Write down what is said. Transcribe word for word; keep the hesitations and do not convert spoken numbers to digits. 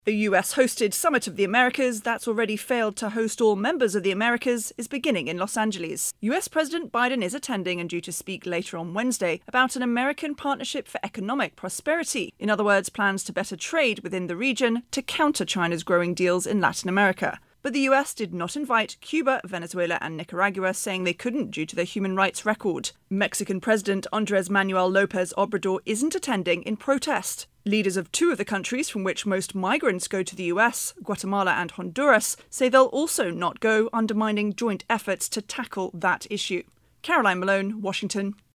The U S-hosted Summit of the Americas, that's already failed to host all members of the Americas, is beginning in Los Angeles. U S President Biden is attending and due to speak later on Wednesday about an American partnership for economic prosperity. In other words, plans to better trade within the region to counter China's growing deals in Latin America. But the U S did not invite Cuba, Venezuela and Nicaragua, saying they couldn't due to their human rights record. Mexican President Andrés Manuel López Obrador isn't attending in protest. Leaders of two of the countries from which most migrants go to the U S, Guatemala and Honduras, say they'll also not go, undermining joint efforts to tackle that issue. Caroline Malone, Washington.